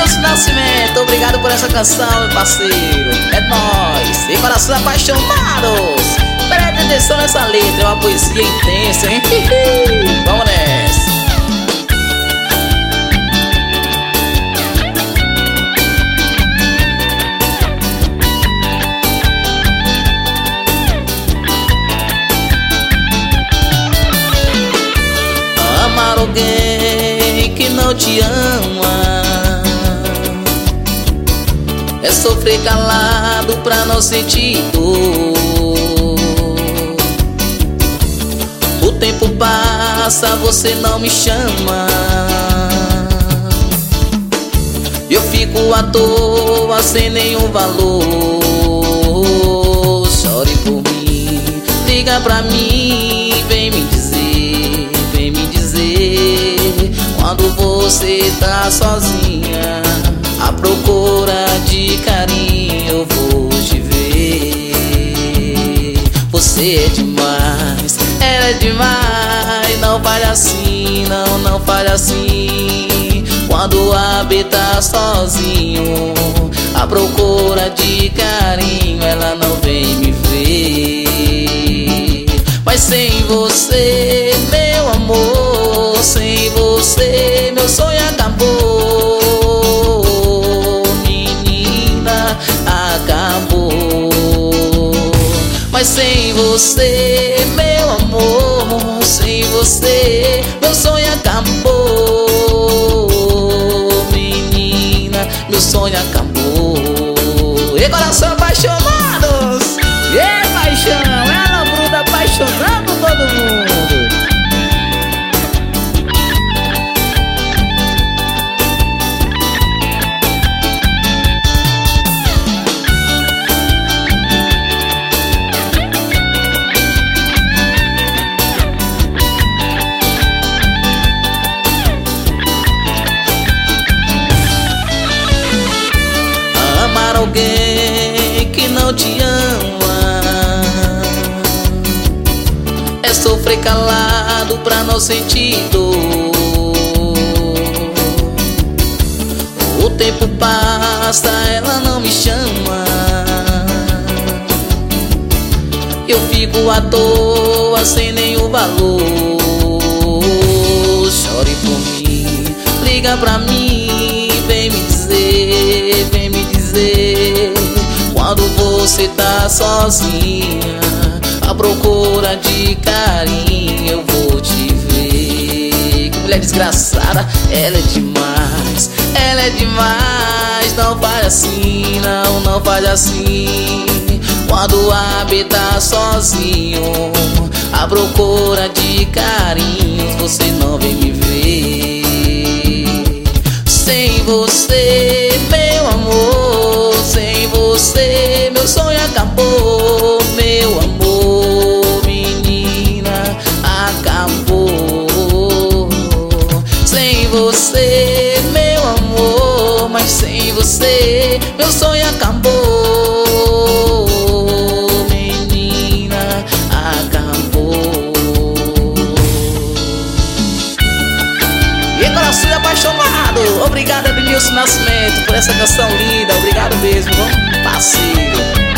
Edmilson Nascimento, obrigado por essa canção, meu parceiro. É nóis, e corações apaixonados. Preste atenção nessa letra, é uma poesia intensa, hein? Vamos nessa. Amar alguém que não te ama é sofrer calado pra não sentir dor. O tempo passa, você não me chama, eu fico à toa sem nenhum valor. Chore por mim, liga pra mim, vem me dizer, quando você tá sozinha à procura de carinho, eu vou te ver. Você é demais, ela é demais. Não fale assim, não fale assim. Quando a B tá sozinho à procura de carinho, ela não vem me ver. Mas sem você, meu amor, sem você, meu sonho acabou. Menina, acabou. Mas sem você, meu amor, sem você, meu sonho acabou. Menina, meu sonho acabou. E coração apaixonados, e paixão, ela gruda apaixonando todo mundo. Amar alguém que não te ama é sofrer calado pra não sentir dor. O tempo passa, ela não me chama, eu fico à toa sem nenhum valor. Chore por mim, liga pra mim, vem me dizer, quando você tá sozinha à procura de carinho, eu vou te ver. Que mulher desgraçada, ela é demais, ela é demais. Não faz assim, não faz assim. Quando a B tá sozinho à procura de carinho, você não vem me ver. Sem você, meu amor, sem você, meu sonho acabou. Meu amor, menina, acabou. Sem você, meu amor, mas sem você, meu sonho acabou. Menina, acabou. E coração apaixonado, obrigado Edmilson Nascimento por essa canção linda, obrigado mesmo, parceiro.